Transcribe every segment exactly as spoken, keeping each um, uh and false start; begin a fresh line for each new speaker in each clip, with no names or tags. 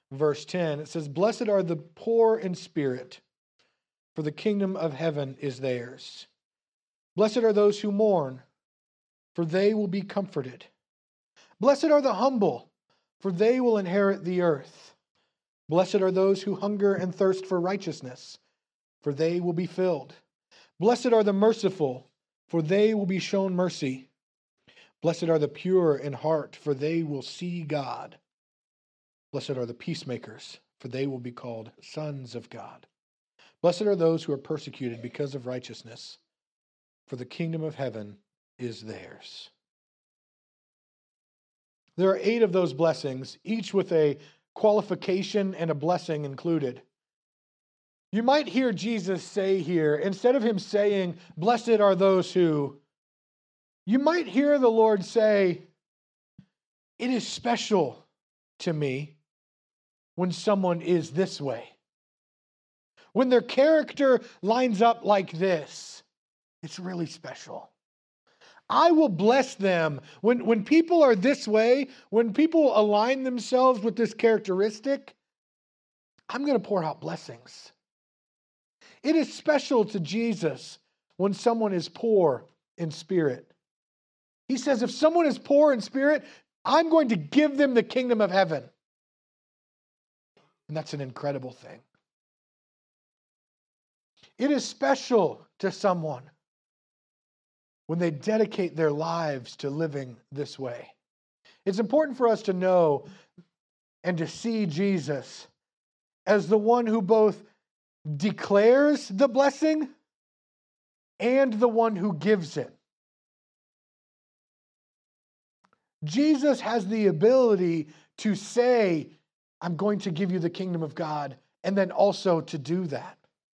verse ten. It says, "Blessed are the poor in spirit, for the kingdom of heaven is theirs. Blessed are those who mourn, for they will be comforted. Blessed are the humble, for they will inherit the earth. Blessed are those who hunger and thirst for righteousness, for they will be filled. Blessed are the merciful, for they will be shown mercy. Blessed are the pure in heart, for they will see God. Blessed are the peacemakers, for they will be called sons of God. Blessed are those who are persecuted because of righteousness, for the kingdom of heaven is theirs." There are eight of those blessings, each with a qualification and a blessing included. You might hear Jesus say here, instead of him saying, "Blessed are those who," you might hear the Lord say, "It is special to me when someone is this way. When their character lines up like this, it's really special. I will bless them. When, when people are this way, when people align themselves with this characteristic, I'm going to pour out blessings." It is special to Jesus when someone is poor in spirit. He says, if someone is poor in spirit, I'm going to give them the kingdom of heaven. And that's an incredible thing. It is special to someone when they dedicate their lives to living this way. It's important for us to know and to see Jesus as the one who both declares the blessing and the one who gives it. Jesus has the ability to say, I'm going to give you the kingdom of God, and then also to do that.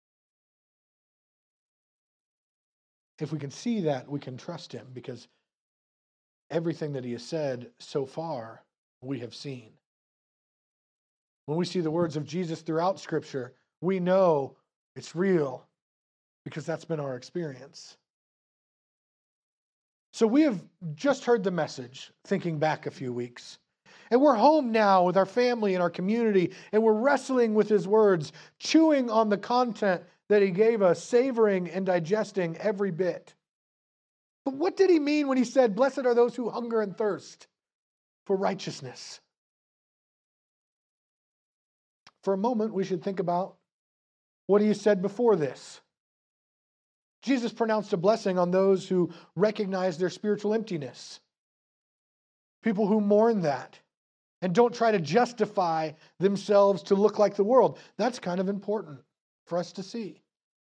If we can see that, we can trust him, because everything that he has said so far, we have seen. When we see the words of Jesus throughout Scripture, we know it's real, because that's been our experience. So we have just heard the message, thinking back a few weeks. And we're home now with our family and our community, and we're wrestling with his words, chewing on the content that he gave us, savoring and digesting every bit. But what did he mean when he said, blessed are those who hunger and thirst for righteousness? For a moment, we should think about what he said before this. Jesus pronounced a blessing on those who recognize their spiritual emptiness. People who mourn that and don't try to justify themselves to look like the world. That's kind of important for us to see.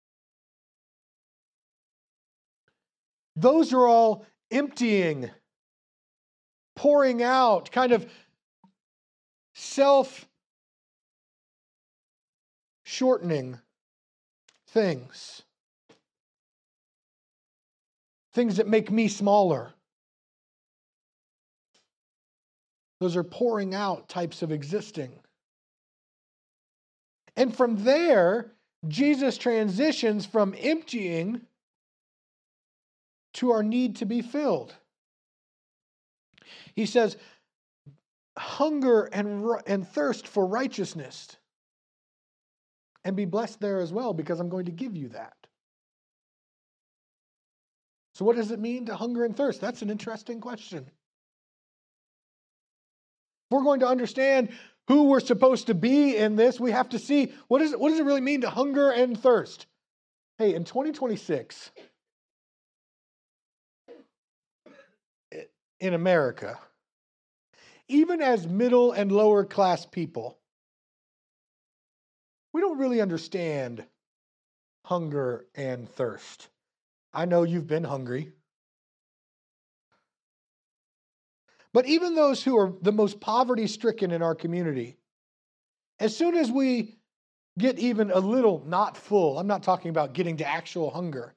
Those are all emptying, pouring out, kind of self-shortening things. Things that make me smaller. Those are pouring out types of existing. And from there, Jesus transitions from emptying to our need to be filled. He says, hunger and, and thirst for righteousness, and be blessed there as well, because I'm going to give you that. So what does it mean to hunger and thirst? That's an interesting question. If we're going to understand who we're supposed to be in this, we have to see, what, is, what does it really mean to hunger and thirst? Hey, in twenty twenty-six, in America, even as middle and lower class people, we don't really understand hunger and thirst. I know you've been hungry. But even those who are the most poverty-stricken in our community, as soon as we get even a little not full, I'm not talking about getting to actual hunger,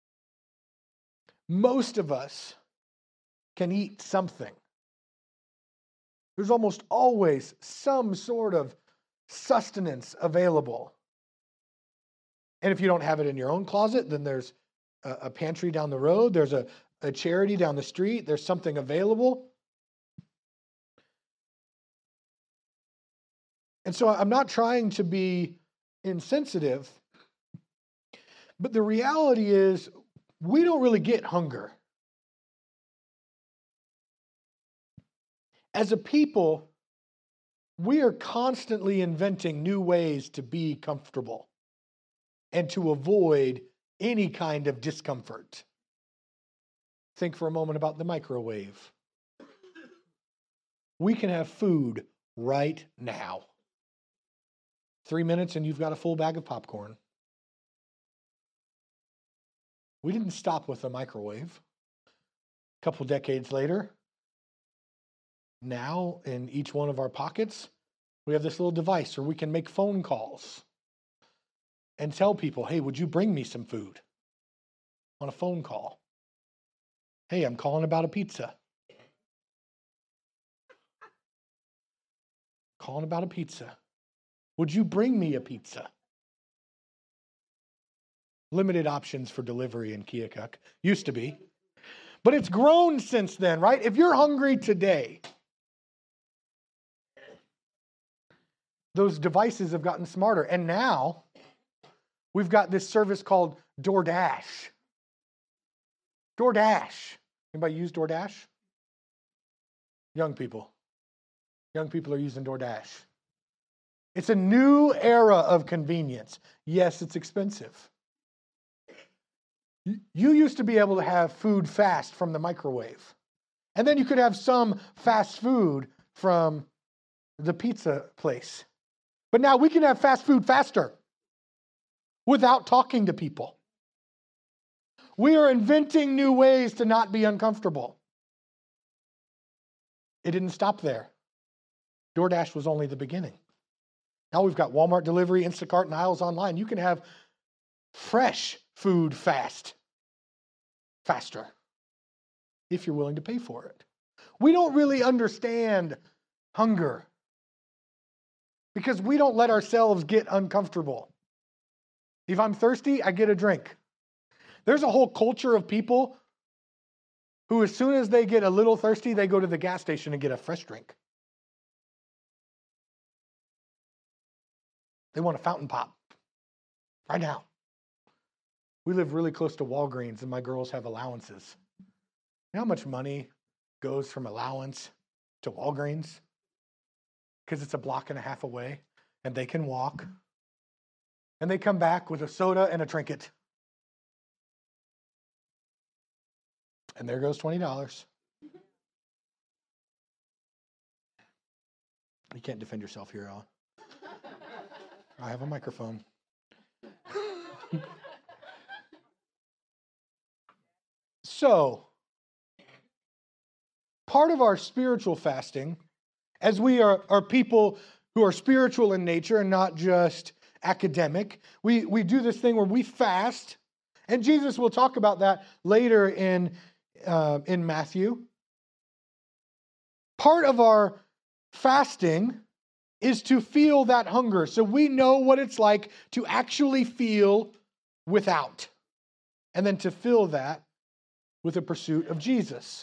most of us can eat something. There's almost always some sort of sustenance available. And if you don't have it in your own closet, then there's a, a pantry down the road, there's a, a charity down the street, there's something available. And so I'm not trying to be insensitive, but the reality is we don't really get hunger. As a people, we are constantly inventing new ways to be comfortable and to avoid any kind of discomfort. Think for a moment about the microwave. We can have food right now. Three minutes and you've got a full bag of popcorn. We didn't stop with the microwave. A couple decades later, now in each one of our pockets, we have this little device where we can make phone calls and tell people, hey, would you bring me some food? On a phone call. Hey, I'm calling about a pizza. Calling about a pizza. Would you bring me a pizza? Limited options for delivery in Keokuk. Used to be. But it's grown since then, right? If you're hungry today, those devices have gotten smarter. And now, we've got this service called DoorDash. DoorDash. Anybody use DoorDash? Young people. Young people are using DoorDash. It's a new era of convenience. Yes, it's expensive. You used to be able to have food fast from the microwave. And then you could have some fast food from the pizza place. But now we can have fast food faster without talking to people. We are inventing new ways to not be uncomfortable. It didn't stop there. DoorDash was only the beginning. Now we've got Walmart delivery, Instacart, and aisles online. You can have fresh food fast, faster, if you're willing to pay for it. We don't really understand hunger because we don't let ourselves get uncomfortable. If I'm thirsty, I get a drink. There's a whole culture of people who, as soon as they get a little thirsty, they go to the gas station and get a fresh drink. They want a fountain pop right now. We live really close to Walgreens, and my girls have allowances. You know how much money goes from allowance to Walgreens? Because it's a block and a half away, and they can walk. And they come back with a soda and a trinket. And there goes twenty dollars. You can't defend yourself here, Alan. I have a microphone. So, part of our spiritual fasting, as we are, are people who are spiritual in nature and not just academic, we, we do this thing where we fast, and Jesus will talk about that later in, uh, in Matthew. Part of our fasting is to feel that hunger. So we know what it's like to actually feel without, and then to fill that with a pursuit of Jesus.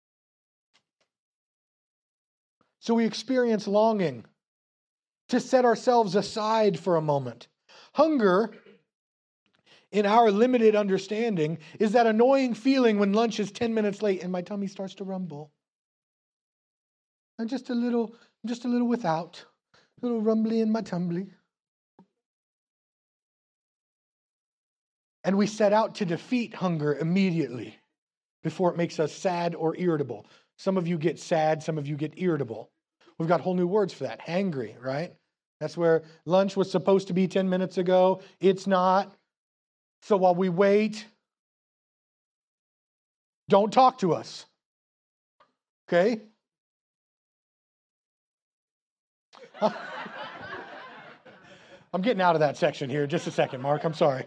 So we experience longing to set ourselves aside for a moment. Hunger, in our limited understanding, is that annoying feeling when lunch is ten minutes late and my tummy starts to rumble. I'm just a little, just a little without, a little rumbly in my tumbly. And we set out to defeat hunger immediately before it makes us sad or irritable. Some of you get sad, some of you get irritable. We've got whole new words for that. Hangry, right? That's where lunch was supposed to be ten minutes ago. It's not. So while we wait, don't talk to us. Okay? I'm getting out of that section here. Just a second, Mark. I'm sorry.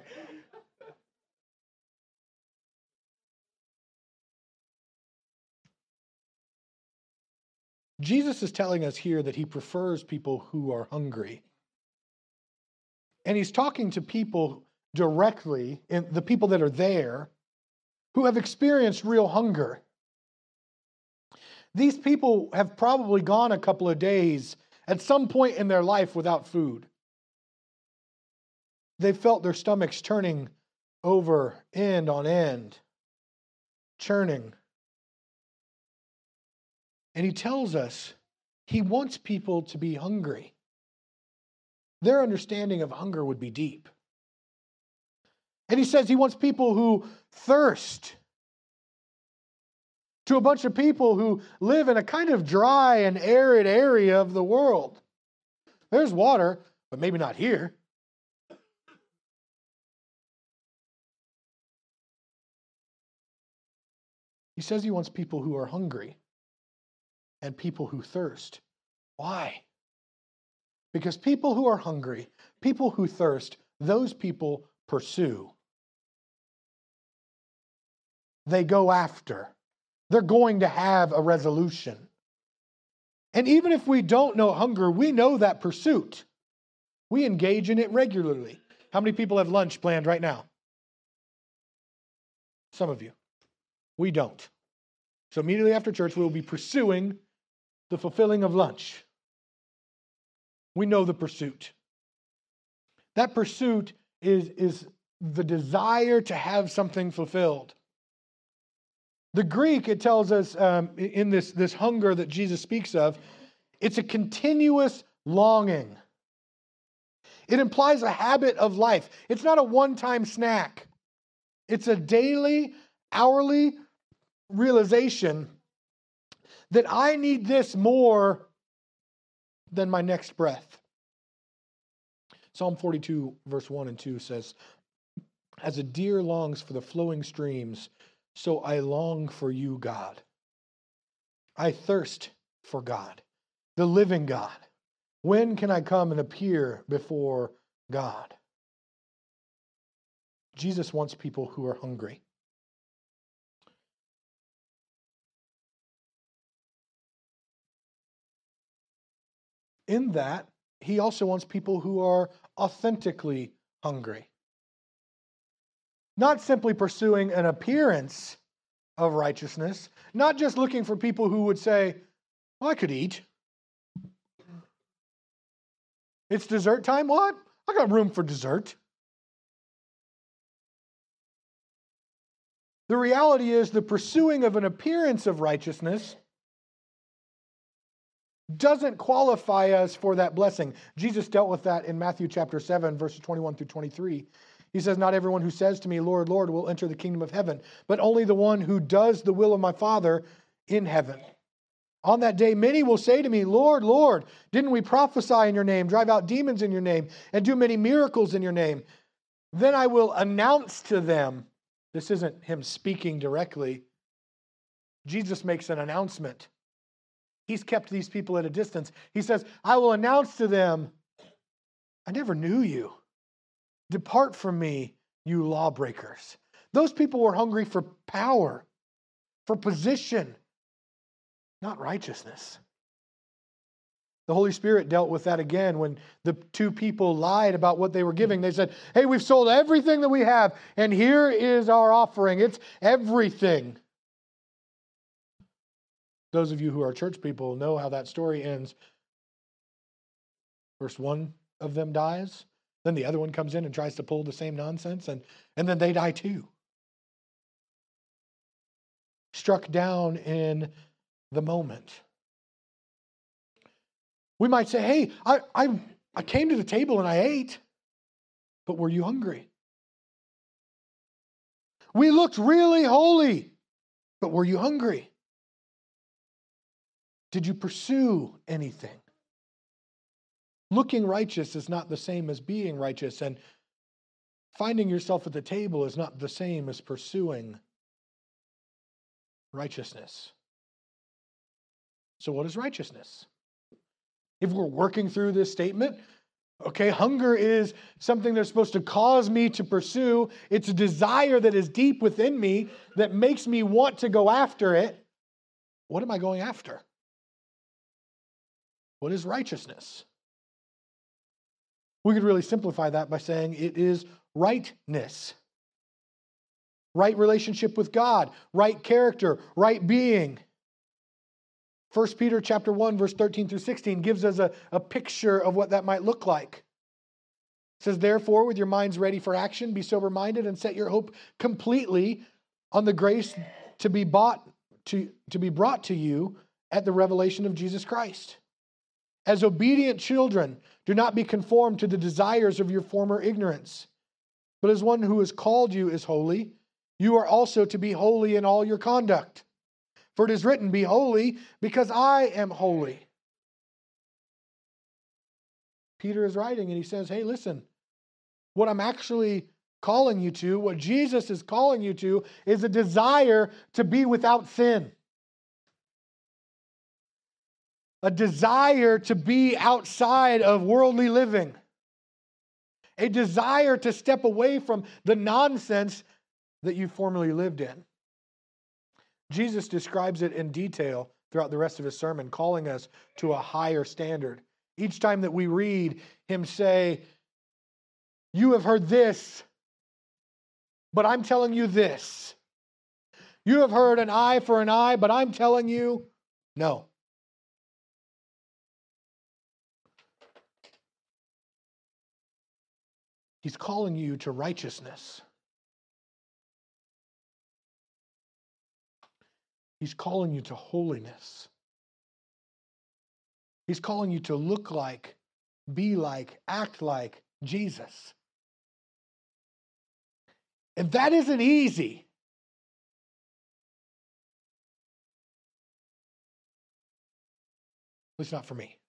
Jesus is telling us here that he prefers people who are hungry. And he's talking to people directly, and the people that are there, who have experienced real hunger. These people have probably gone a couple of days at some point in their life without food. They felt their stomachs turning over end on end, churning. And he tells us he wants people to be hungry. Their understanding of hunger would be deep. And he says he wants people who thirst. To a bunch of people who live in a kind of dry and arid area of the world. There's water, but maybe not here. He says he wants people who are hungry and people who thirst. Why? Because people who are hungry, people who thirst, those people pursue. They go after. They're going to have a resolution. And even if we don't know hunger, we know that pursuit. We engage in it regularly. How many people have lunch planned right now? Some of you. We don't. So immediately after church, we'll be pursuing the fulfilling of lunch. We know the pursuit. That pursuit is, is the desire to have something fulfilled. The Greek, it tells us um, in this, this hunger that Jesus speaks of, it's a continuous longing. It implies a habit of life. It's not a one-time snack. It's a daily, hourly realization that I need this more than my next breath. Psalm forty-two, verse one and two says, "As a deer longs for the flowing streams, so I long for you, God. I thirst for God, the living God. When can I come and appear before God?" Jesus wants people who are hungry. In that, he also wants people who are authentically hungry. Not simply pursuing an appearance of righteousness, not just looking for people who would say, well, I could eat. It's dessert time? What? I got room for dessert. The reality is the pursuing of an appearance of righteousness doesn't qualify us for that blessing. Jesus dealt with that in Matthew chapter seven, verses twenty-one through twenty-three. He says, "Not everyone who says to me, 'Lord, Lord,' will enter the kingdom of heaven, but only the one who does the will of my Father in heaven. On that day, many will say to me, 'Lord, Lord, didn't we prophesy in your name, drive out demons in your name, and do many miracles in your name?' Then I will announce to them," this isn't him speaking directly. Jesus makes an announcement. He's kept these people at a distance. He says, "I will announce to them, I never knew you. Depart from me, you lawbreakers." Those people were hungry for power, for position, not righteousness. The Holy Spirit dealt with that again when the two people lied about what they were giving. They said, "Hey, we've sold everything that we have, and here is our offering. It's everything." Those of you who are church people know how that story ends. First one of them dies, then the other one comes in and tries to pull the same nonsense, and, and then they die too. Struck down in the moment. We might say, "Hey, I, I, I came to the table and I ate," but were you hungry? "We looked really holy," but were you hungry? Did you pursue anything? Looking righteous is not the same as being righteous, and finding yourself at the table is not the same as pursuing righteousness. So what is righteousness? If we're working through this statement, okay, hunger is something that's supposed to cause me to pursue. It's a desire that is deep within me that makes me want to go after it. What am I going after? What is righteousness? We could really simplify that by saying it is rightness. Right relationship with God, right character, right being. First Peter chapter one, verse thirteen through sixteen gives us a, a picture of what that might look like. It says, therefore, with your minds ready for action, be sober-minded and set your hope completely on the grace to be bought to, to be brought to you at the revelation of Jesus Christ. As obedient children, do not be conformed to the desires of your former ignorance, but as one who has called you is holy, you are also to be holy in all your conduct. For it is written, be holy, because I am holy. Peter is writing and he says, hey, listen, what I'm actually calling you to, what Jesus is calling you to, is a desire to be without sin. A desire to be outside of worldly living. A desire to step away from the nonsense that you formerly lived in. Jesus describes it in detail throughout the rest of his sermon, calling us to a higher standard. Each time that we read him say, you have heard this, but I'm telling you this. You have heard an eye for an eye, but I'm telling you, no. He's calling you to righteousness. He's calling you to holiness. He's calling you to look like, be like, act like Jesus. And that isn't easy. At least not for me.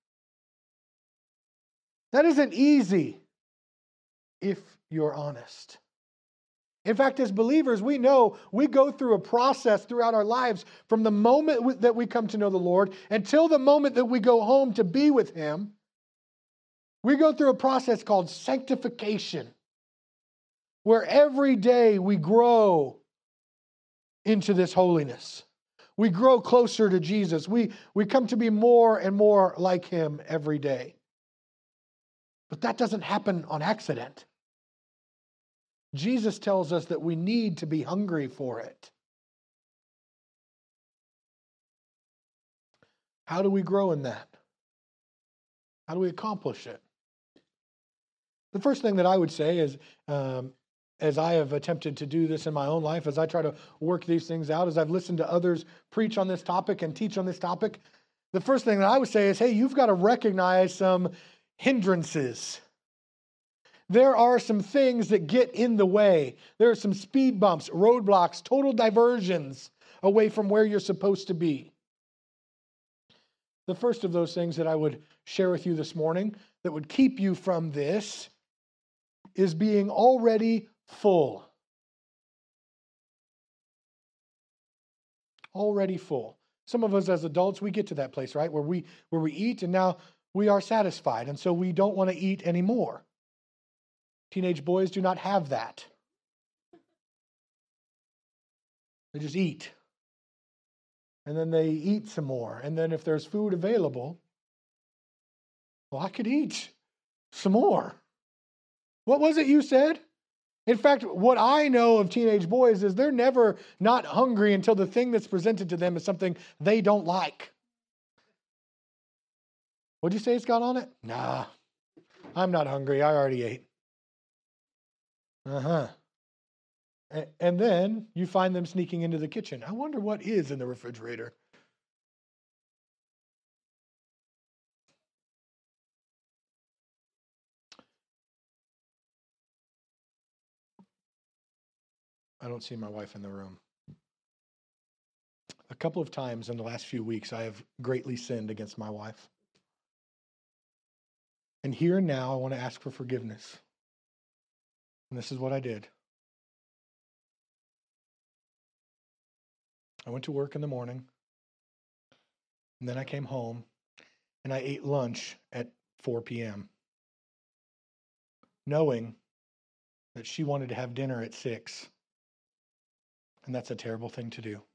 That isn't easy if you're honest. In fact, as believers, we know we go through a process throughout our lives from the moment that we come to know the Lord until the moment that we go home to be with Him. We go through a process called sanctification, where every day we grow into this holiness. We grow closer to Jesus. We, we come to be more and more like Him every day. But that doesn't happen on accident. Jesus tells us that we need to be hungry for it. How do we grow in that? How do we accomplish it? The first thing that I would say is, um, as I have attempted to do this in my own life, as I try to work these things out, as I've listened to others preach on this topic and teach on this topic, the first thing that I would say is, hey, you've got to recognize some hindrances. There are some things that get in the way. There are some speed bumps, roadblocks, total diversions away from where you're supposed to be. The first of those things that I would share with you this morning that would keep you from this is being already full. Already full. Some of us as adults, we get to that place, right? Where we where we eat and now we are satisfied, and so we don't want to eat anymore. Teenage boys do not have that. They just eat. And then they eat some more. And then if there's food available, well, I could eat some more. What was it you said? In fact, what I know of teenage boys is they're never not hungry until the thing that's presented to them is something they don't like. What'd you say it's got on it? Nah, I'm not hungry. I already ate. Uh-huh. And then you find them sneaking into the kitchen. I wonder what is in the refrigerator. I don't see my wife in the room. A couple of times in the last few weeks, I have greatly sinned against my wife. And here and now, I want to ask for forgiveness. And this is what I did. I went to work in the morning, and then I came home, and I ate lunch at four p.m., knowing that she wanted to have dinner at six. And that's a terrible thing to do.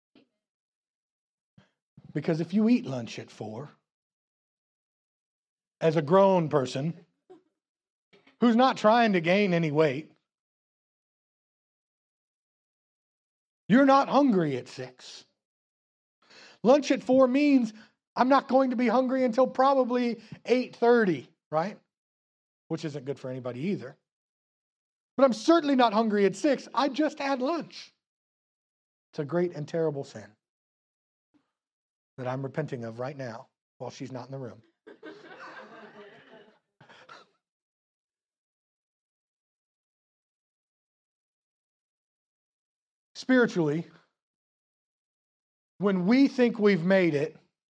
Because if you eat lunch at four, as a grown person who's not trying to gain any weight, you're not hungry at six. Lunch at four means I'm not going to be hungry until probably eight thirty, right? Which isn't good for anybody either. But I'm certainly not hungry at six. I just had lunch. It's a great and terrible sin that I'm repenting of right now while she's not in the room. Spiritually, when we think we've made it,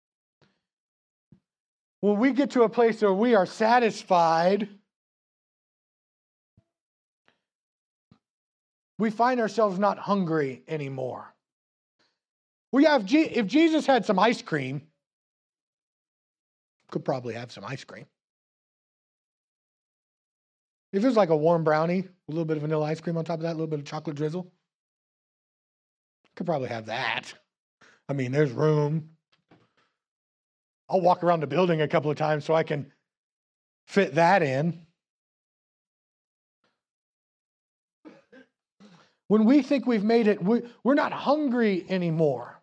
when we get to a place where we are satisfied, we find ourselves not hungry anymore. Well, yeah, if, G- if Jesus had some ice cream, could probably have some ice cream. If it was like a warm brownie, a little bit of vanilla ice cream on top of that, a little bit of chocolate drizzle, could probably have that. I mean, there's room. I'll walk around the building a couple of times so I can fit that in. When we think we've made it, we, we're not hungry anymore.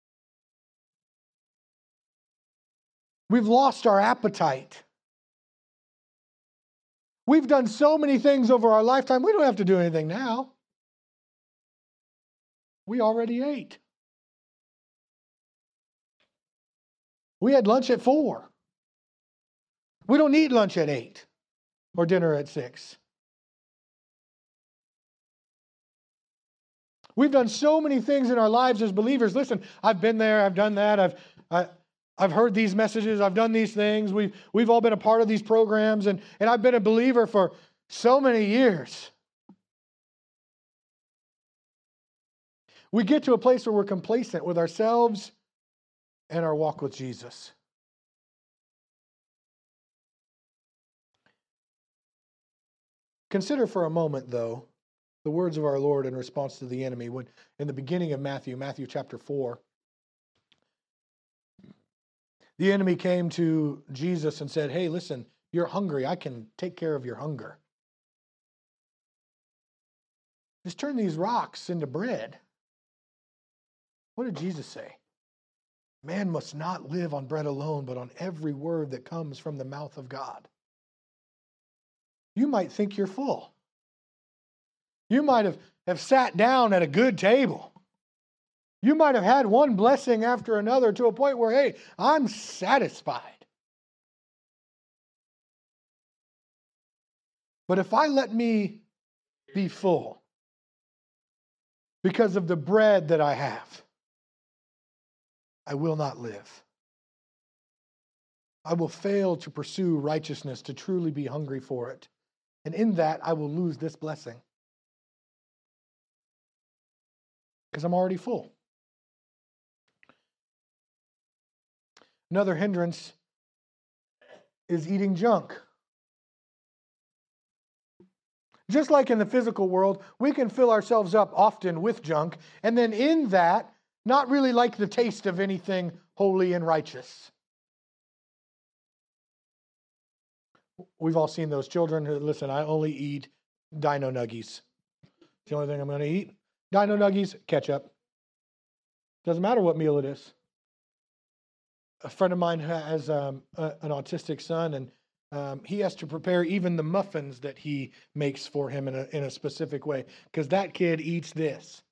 We've lost our appetite. We've done so many things over our lifetime, we don't have to do anything now. We already ate. We had lunch at four. We don't need lunch at eight or dinner at six. We've done so many things in our lives as believers. Listen, I've been there, I've done that, I've I, I've heard these messages, I've done these things. We've we've all been a part of these programs, and, and I've been a believer for so many years. We get to a place where we're complacent with ourselves and our walk with Jesus. Consider for a moment, though, the words of our Lord in response to the enemy. When in the beginning of Matthew, Matthew chapter four, the enemy came to Jesus and said, hey, listen, you're hungry. I can take care of your hunger. Just turn these rocks into bread. What did Jesus say? Man must not live on bread alone, but on every word that comes from the mouth of God. You might think you're full. You might have, have sat down at a good table. You might have had one blessing after another to a point where, hey, I'm satisfied. But if I let me be full because of the bread that I have, I will not live. I will fail to pursue righteousness, to truly be hungry for it. And in that, I will lose this blessing. Because I'm already full. Another hindrance is eating junk. Just like in the physical world, we can fill ourselves up often with junk, and then in that, not really like the taste of anything holy and righteous. We've all seen those children who, listen, I only eat Dino Nuggies. It's the only thing I'm going to eat. Dino Nuggies, ketchup. Doesn't matter what meal it is. A friend of mine has um, a, an autistic son, and um, he has to prepare even the muffins that he makes for him in a, in a specific way, because that kid eats this.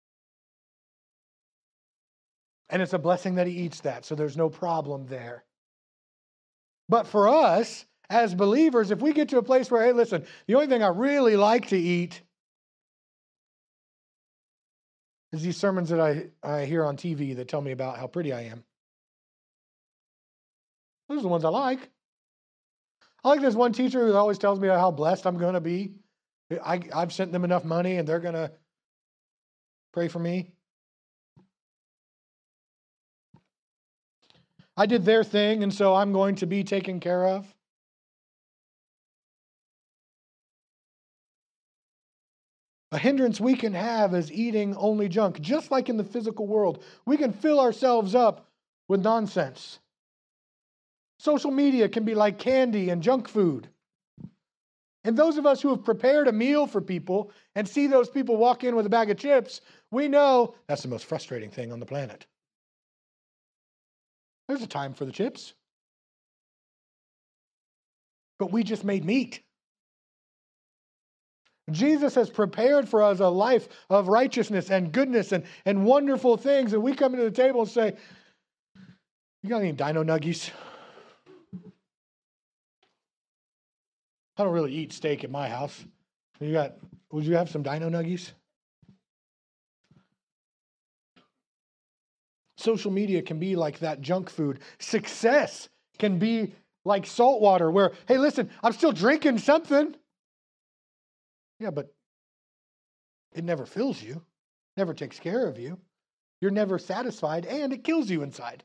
And it's a blessing that he eats that, so there's no problem there. But for us, as believers, if we get to a place where, hey, listen, the only thing I really like to eat is these sermons that I, I hear on T V that tell me about how pretty I am. Those are the ones I like. I like this one teacher who always tells me how blessed I'm going to be. I, I've sent them enough money and they're going to pray for me. I did their thing, and so I'm going to be taken care of. A hindrance we can have is eating only junk. Just like in the physical world, we can fill ourselves up with nonsense. Social media can be like candy and junk food. And those of us who have prepared a meal for people and see those people walk in with a bag of chips, we know that's the most frustrating thing on the planet. There's a time for the chips. But we just made meat. Jesus has prepared for us a life of righteousness and goodness and, and wonderful things. And we come to the table and say, you got any dino nuggies? I don't really eat steak at my house. You got, would you have some dino nuggies? Social media can be like that junk food. Success can be like salt water where, hey, listen, I'm still drinking something. Yeah, but it never fills you, never takes care of you. You're never satisfied, and it kills you inside.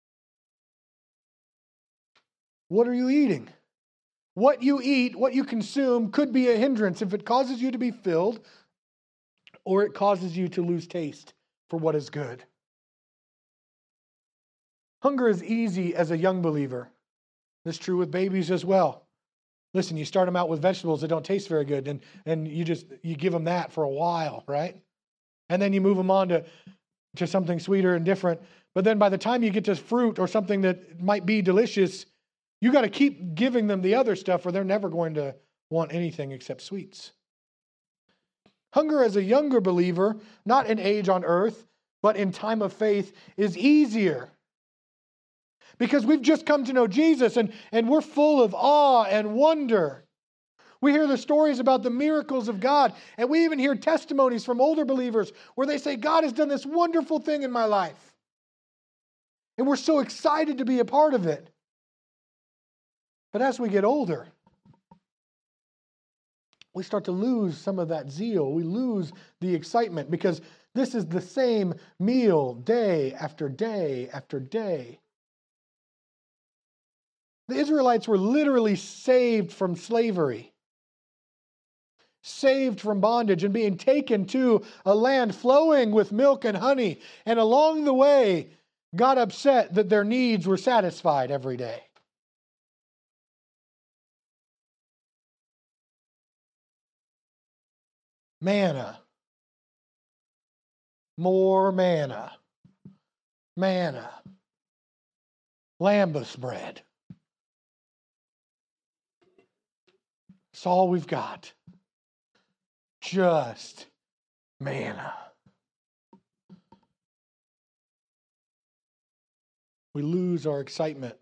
What are you eating? What you eat, what you consume could be a hindrance if it causes you to be filled or it causes you to lose taste for what is good. Hunger is easy as a young believer. That's true with babies as well. Listen, you start them out with vegetables that don't taste very good, and, and you just you give them that for a while, right? And then you move them on to, to something sweeter and different. But then by the time you get to fruit or something that might be delicious, you got to keep giving them the other stuff or they're never going to want anything except sweets. Hunger as a younger believer, not in age on earth, but in time of faith, is easier. Because we've just come to know Jesus and, and we're full of awe and wonder. We hear the stories about the miracles of God, and we even hear testimonies from older believers where they say, God has done this wonderful thing in my life. And we're so excited to be a part of it. But as we get older, we start to lose some of that zeal. We lose the excitement because this is the same meal day after day after day. The Israelites were literally saved from slavery, saved from bondage and being taken to a land flowing with milk and honey. And along the way, got upset that their needs were satisfied every day. Manna. More manna. Manna. Lambus bread. It's all we've got. Just manna. We lose our excitement.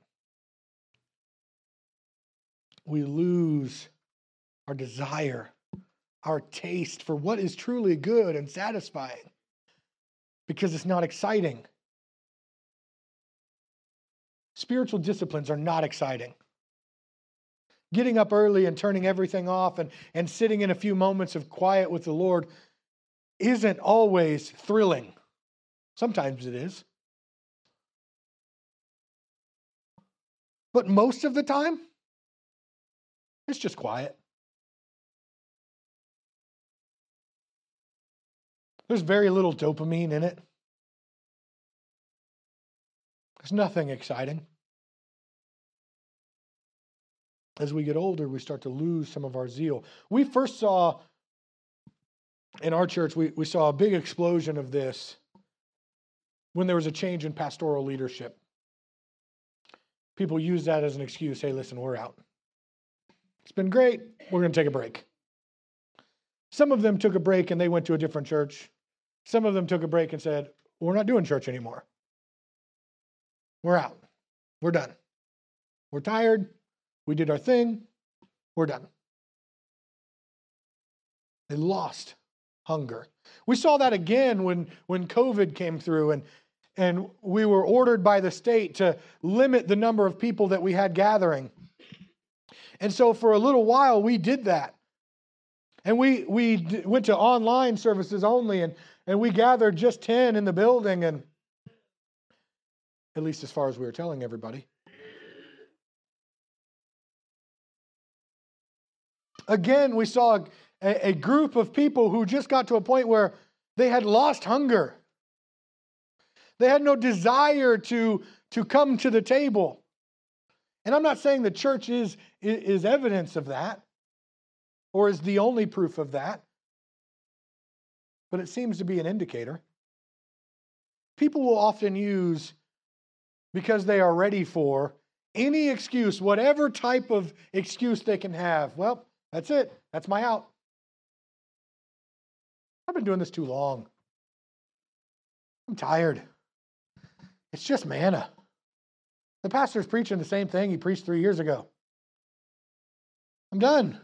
We lose our desire, our taste for what is truly good and satisfying because it's not exciting. Spiritual disciplines are not exciting. Getting up early and turning everything off and, and sitting in a few moments of quiet with the Lord isn't always thrilling. Sometimes it is. But most of the time, it's just quiet. There's very little dopamine in it. There's nothing exciting. As we get older, we start to lose some of our zeal. We first saw, in our church, we, we saw a big explosion of this when there was a change in pastoral leadership. People use that as an excuse. Hey, listen, we're out. It's been great. We're going to take a break. Some of them took a break and they went to a different church. Some of them took a break and said, we're not doing church anymore. We're out. We're done. We're tired. We did our thing. We're done. They lost hunger. We saw that again when, when COVID came through and, and we were ordered by the state to limit the number of people that we had gathering. And so for a little while, we did that. And we, we d- went to online services only, and, and we gathered just ten in the building, and at least as far as we were telling everybody. Again, we saw a, a group of people who just got to a point where they had lost hunger. They had no desire to, to come to the table. And I'm not saying the church is, is evidence of that or is the only proof of that, but it seems to be an indicator. People will often use because they are ready for any excuse, whatever type of excuse they can have. Well, that's it. That's my out. I've been doing this too long. I'm tired. It's just manna. The pastor's preaching the same thing he preached three years ago. I'm done.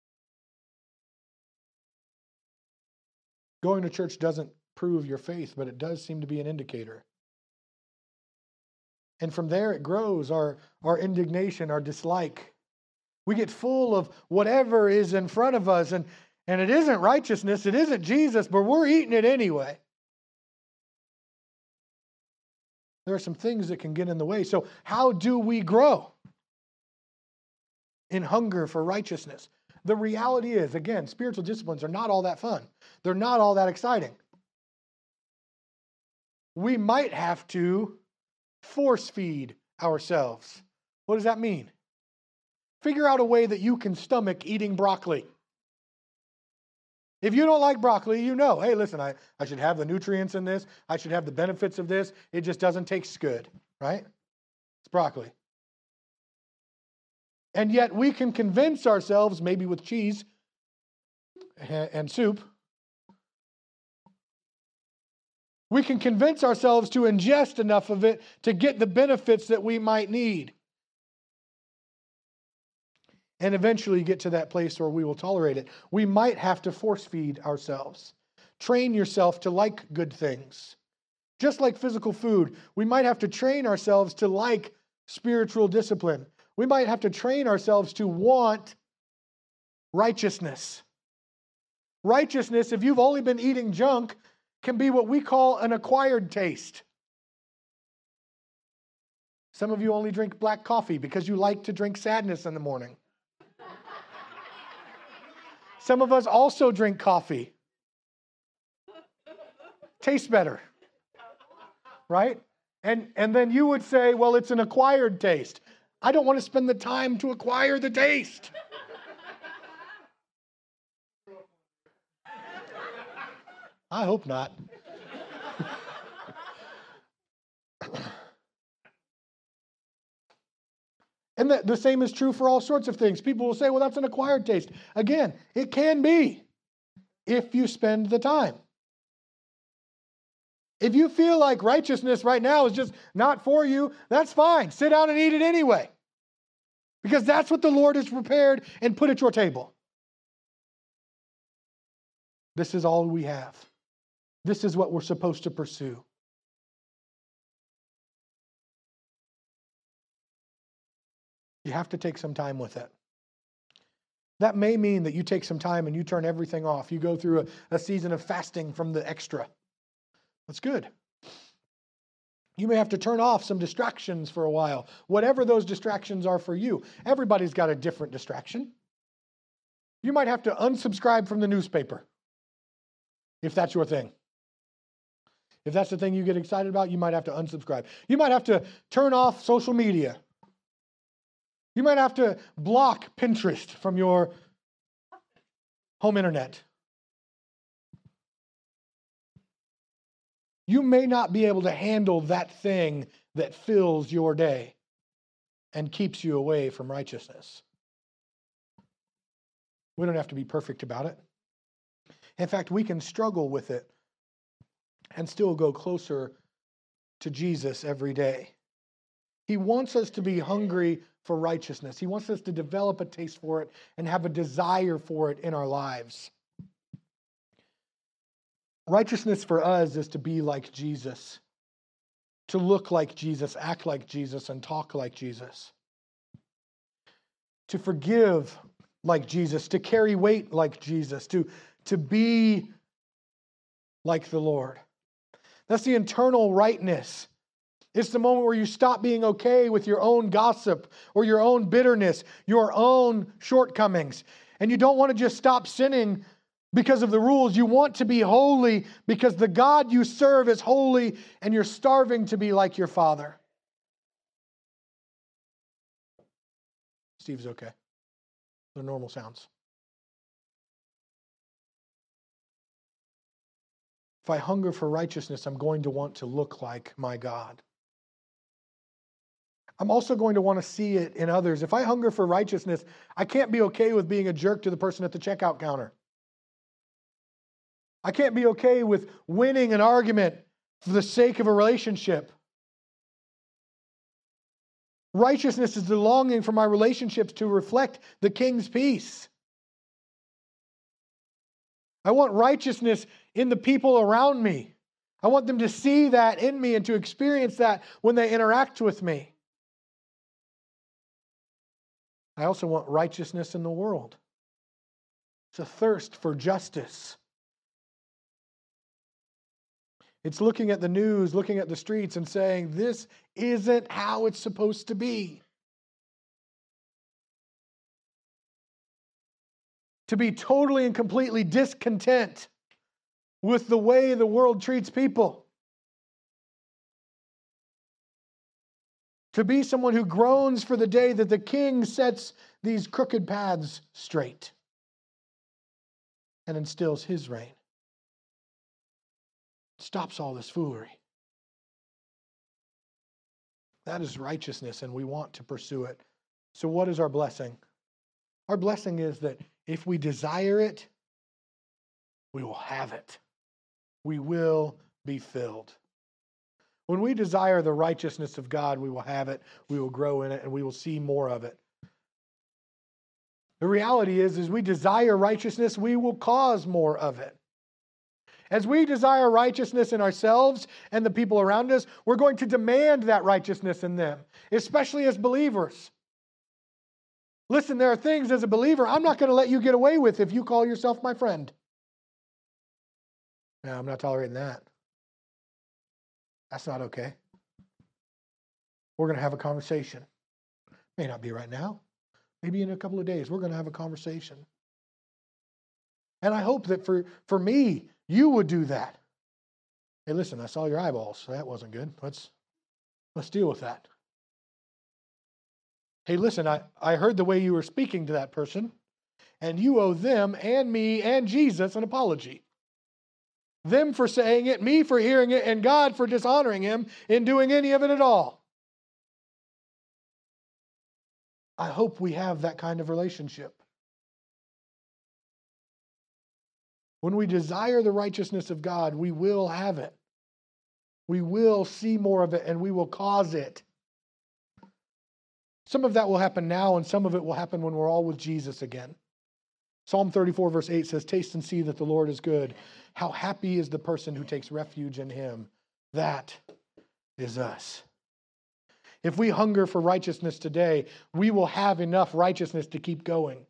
Going to church doesn't prove your faith, but it does seem to be an indicator. And from there it grows, our, our indignation, our dislike. We get full of whatever is in front of us, and, and it isn't righteousness, it isn't Jesus, but we're eating it anyway. There are some things that can get in the way. So how do we grow in hunger for righteousness? The reality is, again, spiritual disciplines are not all that fun. They're not all that exciting. We might have to force feed ourselves. What does that mean? Figure out a way that you can stomach eating broccoli. If you don't like broccoli, you know, hey, listen, I, I should have the nutrients in this. I should have the benefits of this. It just doesn't taste good, right? It's broccoli. And yet we can convince ourselves, maybe with cheese and soup, we can convince ourselves to ingest enough of it to get the benefits that we might need. And eventually get to that place where we will tolerate it. We might have to force feed ourselves. Train yourself to like good things. Just like physical food, we might have to train ourselves to like spiritual discipline. We might have to train ourselves to want righteousness. Righteousness, if you've only been eating junk, can be what we call an acquired taste. Some of you only drink black coffee because you like to drink sadness in the morning. Some of us also drink coffee. Tastes better. Right? And, and then you would say, well, it's an acquired taste. I don't want to spend the time to acquire the taste. I hope not. And the, the same is true for all sorts of things. People will say, well, that's an acquired taste. Again, it can be if you spend the time. If you feel like righteousness right now is just not for you, that's fine. Sit down and eat it anyway. Because that's what the Lord has prepared and put at your table. This is all we have. This is what we're supposed to pursue. You have to take some time with it. That may mean that you take some time and you turn everything off. You go through a, a season of fasting from the extra. That's good. You may have to turn off some distractions for a while, whatever those distractions are for you. Everybody's got a different distraction. You might have to unsubscribe from the newspaper, if that's your thing. If that's the thing you get excited about, you might have to unsubscribe. You might have to turn off social media. You might have to block Pinterest from your home internet. You may not be able to handle that thing that fills your day and keeps you away from righteousness. We don't have to be perfect about it. In fact, we can struggle with it and still go closer to Jesus every day. He wants us to be hungry for righteousness. He wants us to develop a taste for it and have a desire for it in our lives. Righteousness for us is to be like Jesus, to look like Jesus, act like Jesus, and talk like Jesus. To forgive like Jesus, to carry weight like Jesus, to, to be like the Lord. That's the internal rightness. It's the moment where you stop being okay with your own gossip or your own bitterness, your own shortcomings. And you don't want to just stop sinning because of the rules. You want to be holy because the God you serve is holy and you're starving to be like your Father. Steve's okay. They're normal sounds. If I hunger for righteousness, I'm going to want to look like my God. I'm also going to want to see it in others. If I hunger for righteousness, I can't be okay with being a jerk to the person at the checkout counter. I can't be okay with winning an argument for the sake of a relationship. Righteousness is the longing for my relationships to reflect the King's peace. I want righteousness in the people around me. I want them to see that in me and to experience that when they interact with me. I also want righteousness in the world. It's a thirst for justice. It's looking at the news, looking at the streets and saying, this isn't how it's supposed to be. To be totally and completely discontent with the way the world treats people. To be someone who groans for the day that the King sets these crooked paths straight and instills His reign. Stops all this foolery. That is righteousness, and we want to pursue it. So what is our blessing? Our blessing is that if we desire it, we will have it. We will be filled. When we desire the righteousness of God, we will have it, we will grow in it, and we will see more of it. The reality is, as we desire righteousness, we will cause more of it. As we desire righteousness in ourselves and the people around us, we're going to demand that righteousness in them, especially as believers. Listen, there are things as a believer I'm not going to let you get away with if you call yourself my friend. No, I'm not tolerating that. That's not okay. We're going to have a conversation. May not be right now. Maybe in a couple of days, we're going to have a conversation. And I hope that for, for me, you would do that. Hey, listen, I saw your eyeballs. So that wasn't good. Let's, let's deal with that. Hey, listen, I, I heard the way you were speaking to that person, and you owe them and me and Jesus an apology. Them for saying it, me for hearing it, and God for dishonoring Him in doing any of it at all. I hope we have that kind of relationship. When we desire the righteousness of God, we will have it. We will see more of it, and we will cause it. Some of that will happen now, and some of it will happen when we're all with Jesus again. Psalm thirty-four verse eight says, taste and see that the Lord is good. How happy is the person who takes refuge in Him. That is us. If we hunger for righteousness today, we will have enough righteousness to keep going.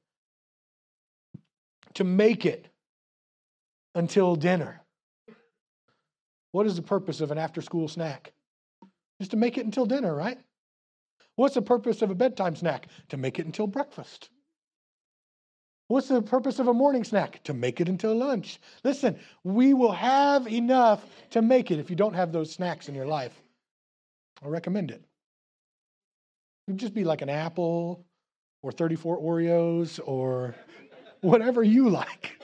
To make it until dinner. What is the purpose of an after-school snack? Just to make it until dinner, right? What's the purpose of a bedtime snack? To make it until breakfast. What's the purpose of a morning snack? To make it until lunch. Listen, we will have enough to make it. If you don't have those snacks in your life, I recommend it. It would just be like an apple or thirty-four Oreos or whatever you like.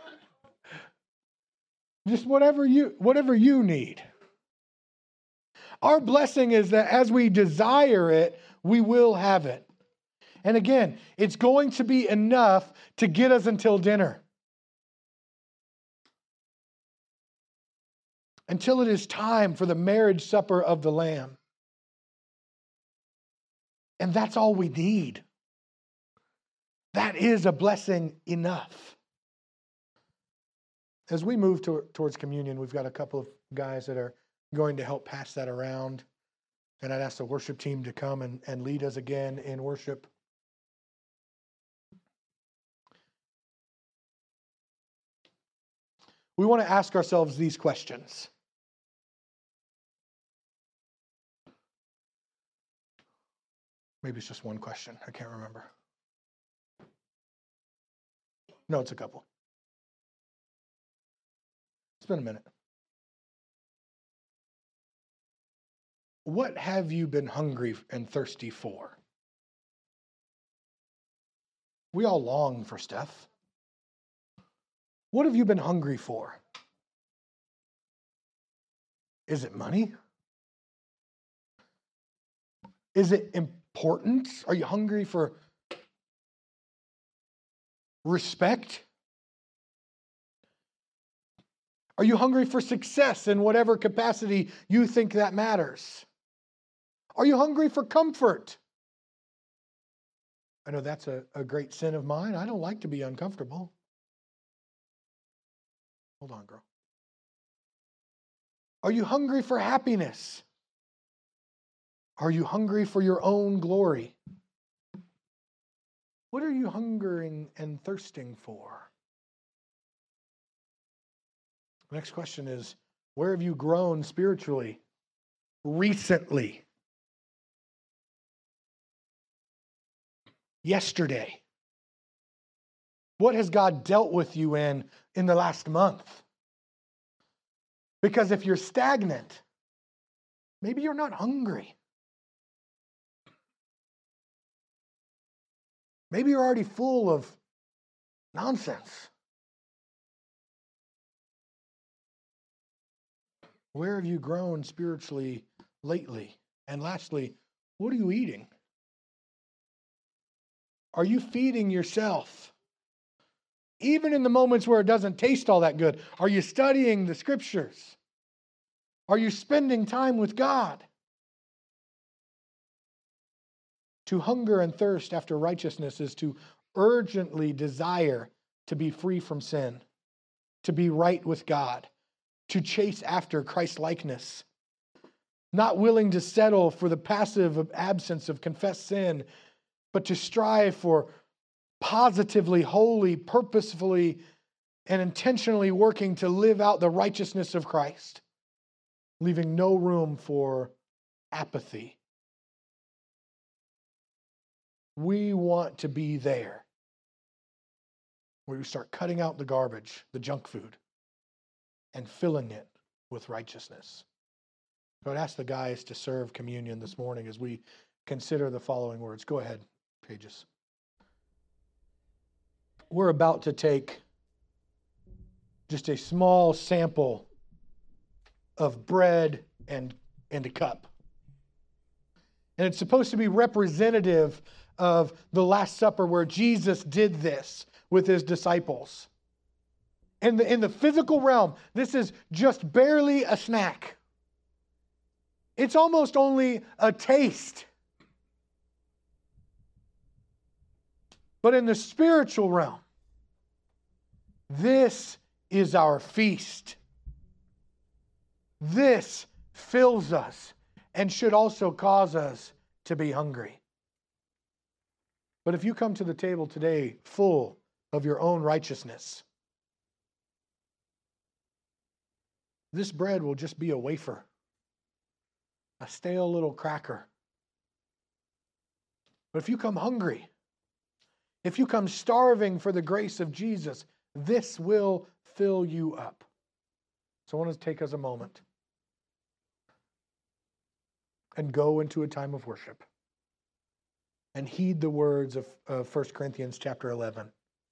Just whatever you, whatever you need. Our blessing is that as we desire it, we will have it. And again, it's going to be enough to get us until dinner. Until it is time for the marriage supper of the Lamb. And that's all we need. That is a blessing enough. As we move to, towards communion, we've got a couple of guys that are going to help pass that around. And I'd ask the worship team to come and, and lead us again in worship. We want to ask ourselves these questions. Maybe it's just one question. I can't remember. No, it's a couple. It's been a minute. What have you been hungry and thirsty for? We all long for stuff. What have you been hungry for? Is it money? Is it important? Are you hungry for respect? Are you hungry for success in whatever capacity you think that matters? Are you hungry for comfort? I know that's a, a great sin of mine. I don't like to be uncomfortable. Hold on, girl. Are you hungry for happiness? Are you hungry for your own glory? What are you hungering and thirsting for? The next question is, where have you grown spiritually recently? Yesterday. What has God dealt with you in in the last month? Because if you're stagnant, maybe you're not hungry. Maybe you're already full of nonsense. Where have you grown spiritually lately? And lastly, what are you eating? Are you feeding yourself? Even in the moments where it doesn't taste all that good, are you studying the scriptures? Are you spending time with God? To hunger and thirst after righteousness is to urgently desire to be free from sin, to be right with God, to chase after Christ-likeness, not willing to settle for the passive absence of confessed sin, but to strive for positively, wholly, purposefully, and intentionally working to live out the righteousness of Christ, leaving no room for apathy. We want to be there, where we start cutting out the garbage, the junk food, and filling it with righteousness. So I'd ask the guys to serve communion this morning as we consider the following words. Go ahead, Pages. We're about to take just a small sample of bread and, and a cup. And it's supposed to be representative of the Last Supper where Jesus did this with his disciples. In the, in the physical realm, this is just barely a snack. It's almost only a taste. But in the spiritual realm, this is our feast. This fills us and should also cause us to be hungry. But if you come to the table today full of your own righteousness, this bread will just be a wafer, a stale little cracker. But if you come hungry, if you come starving for the grace of Jesus, this will fill you up. So I want to take us a moment and go into a time of worship and heed the words of, of First Corinthians chapter eleven.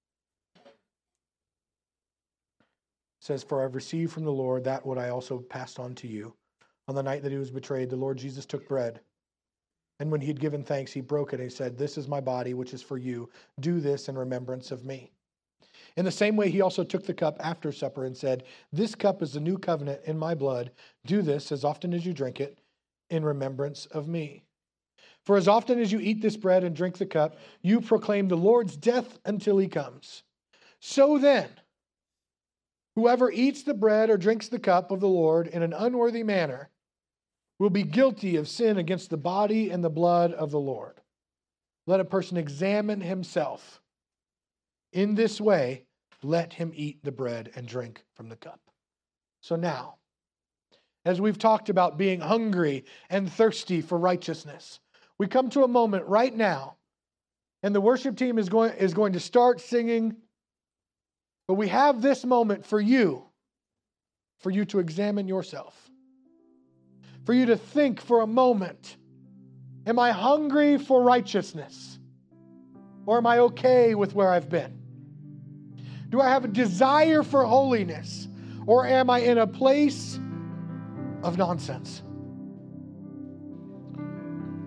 It says, "For I've received from the Lord that what I also passed on to you. On the night that he was betrayed, the Lord Jesus took bread. And when he had given thanks, he broke it and he said, 'This is my body, which is for you. Do this in remembrance of me.' In the same way, he also took the cup after supper and said, 'This cup is the new covenant in my blood. Do this as often as you drink it in remembrance of me. For as often as you eat this bread and drink the cup, you proclaim the Lord's death until he comes. So then, whoever eats the bread or drinks the cup of the Lord in an unworthy manner will be guilty of sin against the body and the blood of the Lord. Let a person examine himself. In this way, let him eat the bread and drink from the cup.'" So now, as we've talked about being hungry and thirsty for righteousness, we come to a moment right now, and the worship team is going, is going to start singing, but we have this moment for you, for you to examine yourself, for you to think for a moment, am I hungry for righteousness? Or am I okay with where I've been? Do I have a desire for holiness? Or am I in a place of nonsense?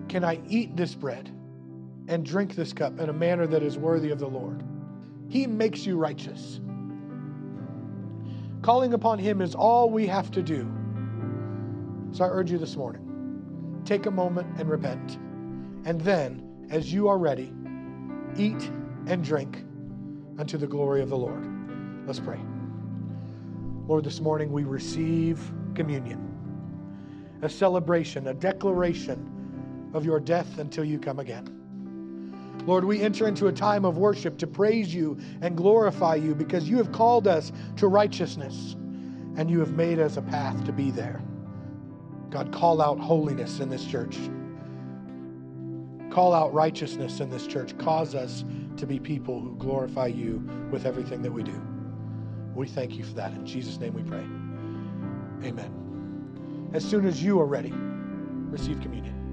can I eat this bread and drink this cup in a manner that is worthy of the Lord. He makes you righteous. Calling upon him is all we have to do. So I urge you this morning, take a moment and repent. And then, as you are ready, eat and drink unto the glory of the Lord. Let's pray. Lord, this morning we receive communion, a celebration, a declaration of your death until you come again. Lord, we enter into a time of worship to praise you and glorify you because you have called us to righteousness and you have made us a path to be there. God, call out holiness in this church. Call out righteousness in this church. Cause us to be people who glorify you with everything that we do. We thank you for that. In Jesus' name we pray. Amen. As soon as you are ready, receive communion.